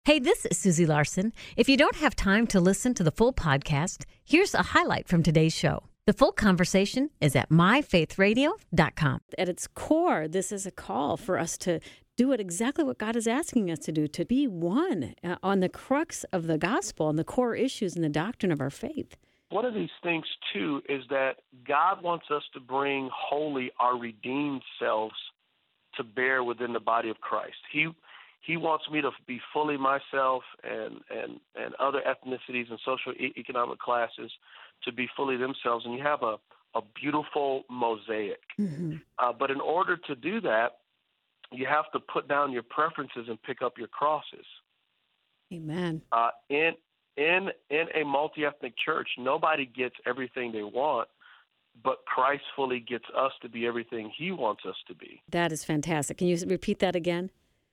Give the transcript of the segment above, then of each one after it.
Hey, this is Susie Larson. If you don't have time to listen to the full podcast, here's a highlight from today's show. The full conversation is at myfaithradio.com. At its core, this is a call for us to do exactly what God is asking us to do, to be one on the crux of the gospel and the core issues and the doctrine of our faith. One of these things, too, is that God wants us to bring wholly our redeemed selves to bear within the body of Christ. He wants me to be fully myself and other ethnicities and social economic classes to be fully themselves. And you have a beautiful mosaic. Mm-hmm. But in order to do that, you have to put down your preferences and pick up your crosses. Amen. In a multi-ethnic church, nobody gets everything they want, but Christ fully gets us to be everything he wants us to be. That is fantastic. Can you repeat that again?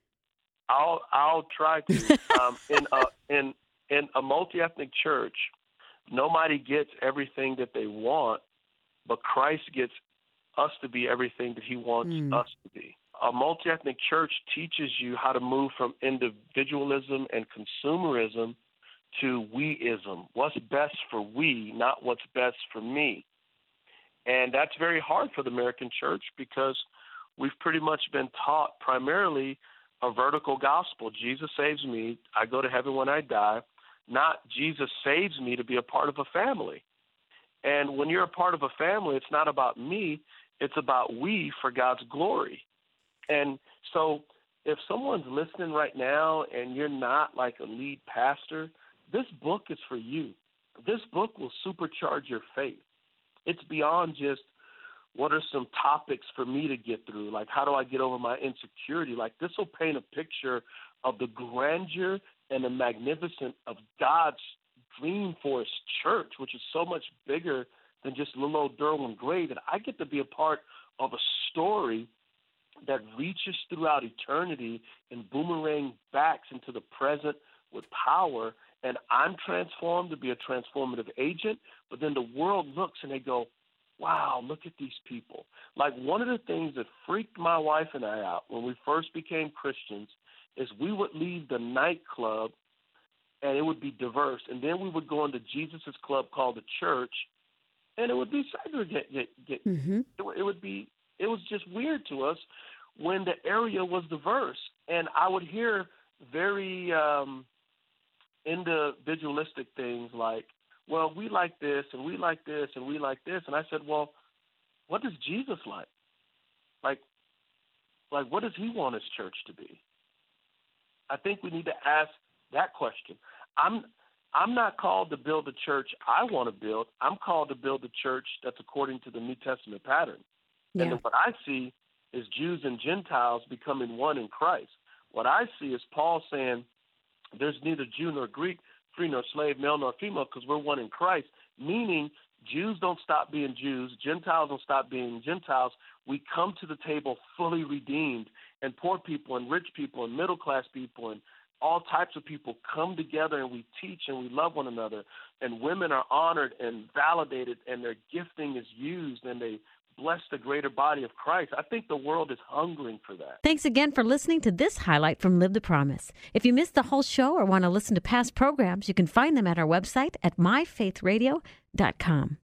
I'll try to. In a multi-ethnic church, nobody gets everything that they want, but Christ gets us to be everything that he wants us to be. A multi-ethnic church teaches you how to move from individualism and consumerism to weism. What's best for we, not what's best for me. And that's very hard for the American church because we've pretty much been taught primarily a vertical gospel. Jesus saves me, I go to heaven when I die, not Jesus saves me to be a part of a family. And when you're a part of a family, it's not about me, it's about we for God's glory. And so if someone's listening right now and you're not like a lead pastor, this book is for you. This book will supercharge your faith. It's beyond just what are some topics for me to get through? Like, how do I get over my insecurity? Like, this will paint a picture of the grandeur and the magnificence of God's dream for his church, which is so much bigger than just little old Derwin Gray, that I get to be a part of a story that reaches throughout eternity and boomerang backs into the present with power. And I'm transformed to be a transformative agent, but then the world looks and they go, wow, look at these people. Like, one of the things that freaked my wife and I out when we first became Christians is we would leave the nightclub and it would be diverse. And then we would go into Jesus's club called the church and it would be segregated. Mm-hmm. It was just weird to us when the area was diverse. And I would hear very individualistic things like, well, we like this, and we like this, and we like this. And I said, well, what does Jesus like? Like, what does he want his church to be? I think we need to ask that question. I'm not called to build the church I want to build. I'm called to build the church that's according to the New Testament pattern. Yeah. And then what I see is Jews and Gentiles becoming one in Christ. What I see is Paul saying there's neither Jew nor Greek, free nor slave, male nor female, because we're one in Christ, meaning Jews don't stop being Jews, Gentiles don't stop being Gentiles. We come to the table fully redeemed, and poor people and rich people and middle-class people and all types of people come together, and we teach and we love one another, and women are honored and validated, and their gifting is used, and they bless the greater body of Christ. I think the world is hungering for that. Thanks again for listening to this highlight from Live the Promise. If you missed the whole show or want to listen to past programs, you can find them at our website at myfaithradio.com.